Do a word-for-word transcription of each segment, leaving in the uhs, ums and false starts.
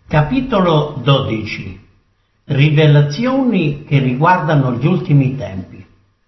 Capitolo dodici. Rivelazioni che riguardano gli ultimi tempi.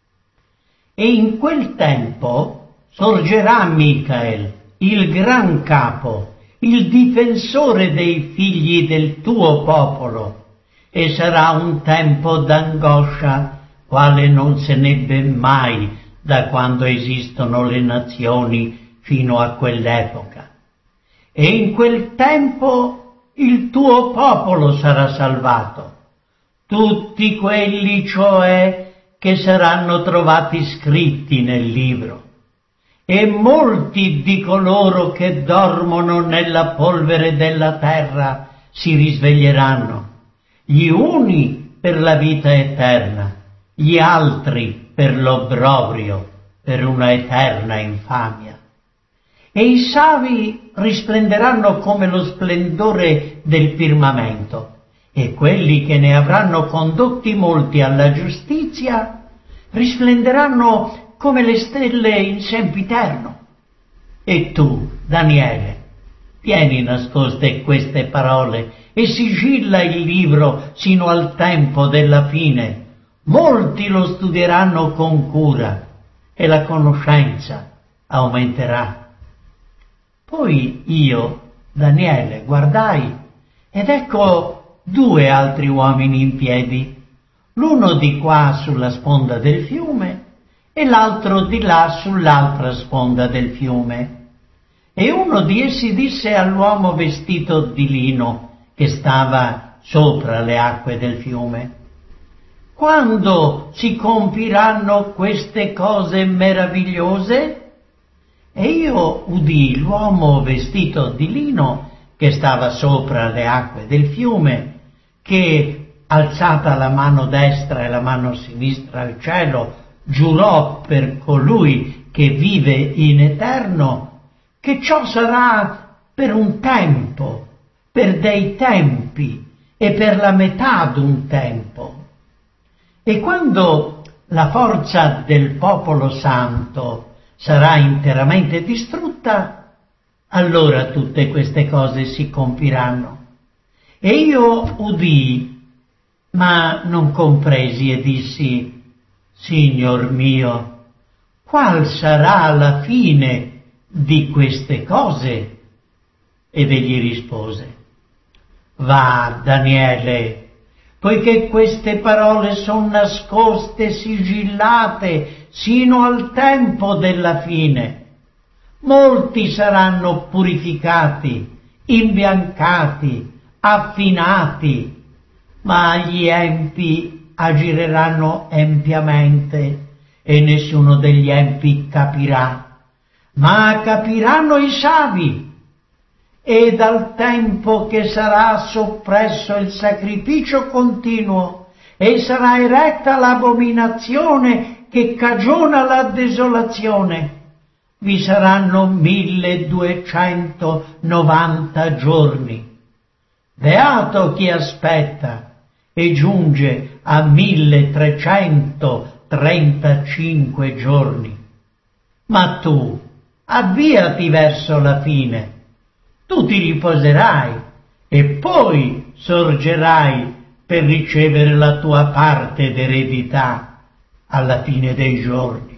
E in quel tempo sorgerà Michael, il gran capo, il difensore dei figli del tuo popolo, e sarà un tempo d'angoscia, quale non se n'ebbe mai da quando esistono le nazioni fino a quell'epoca. E in quel tempo il tuo popolo sarà salvato, tutti quelli cioè che saranno trovati scritti nel libro, e molti di coloro che dormono nella polvere della terra si risveglieranno, gli uni per la vita eterna, gli altri per l'obbrobrio, per una eterna infamia. E i savi risplenderanno come lo splendore del firmamento, e quelli che ne avranno condotti molti alla giustizia risplenderanno come le stelle in sempiterno. E tu, Daniele, tieni nascoste queste parole e sigilla il libro sino al tempo della fine. Molti lo studieranno con cura e la conoscenza aumenterà. Poi io, Daniele, guardai ed ecco due altri uomini in piedi, l'uno di qua sulla sponda del fiume e l'altro di là sull'altra sponda del fiume. E uno di essi disse all'uomo vestito di lino che stava sopra le acque del fiume: quando si compiranno queste cose meravigliose? E io udii l'uomo vestito di lino che stava sopra le acque del fiume, che, alzata la mano destra e la mano sinistra al cielo, giurò per colui che vive in eterno che ciò sarà per un tempo, per dei tempi e per la metà d'un tempo. E quando la forza del popolo santo sarà interamente distrutta, allora tutte queste cose si compiranno. E io udii, ma non compresi e dissi: Signor mio, qual sarà la fine di queste cose? Ed egli rispose: Va, Daniele, poiché queste parole sono nascoste, sigillate, sino al tempo della fine. Molti saranno purificati, imbiancati, affinati, ma gli empi agireranno empiamente, e nessuno degli empi capirà, ma capiranno i savi. E dal tempo che sarà soppresso il sacrificio continuo e sarà eretta l'abominazione che cagiona la desolazione, vi saranno milleduecentonovanta giorni. Beato chi aspetta e giunge a milletrecentotrentacinque giorni. Ma tu avviati verso la fine. Tu ti riposerai e poi sorgerai per ricevere la tua parte d'eredità alla fine dei giorni.